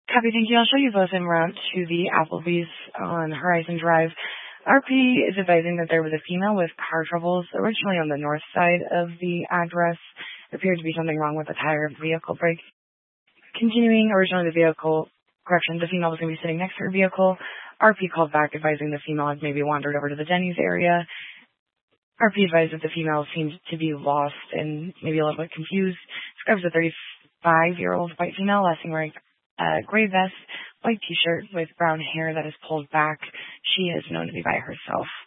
Copy, thank you. I'll show you both en route to the Applebee's on Horizon Drive. RP is advising that there was a female with car troubles originally on the north side of the address. There appeared to be something wrong with the tire of the vehicle brake. Continuing, originally the female was going to be sitting next to her vehicle. RP called back advising the female had maybe wandered over to the Denny's area. RP advised that the female seemed to be lost and maybe a little bit confused. Describes a 35-year-old white female, last seen wearing a gray vest, white t-shirt with brown hair that is pulled back. She is known to be by herself.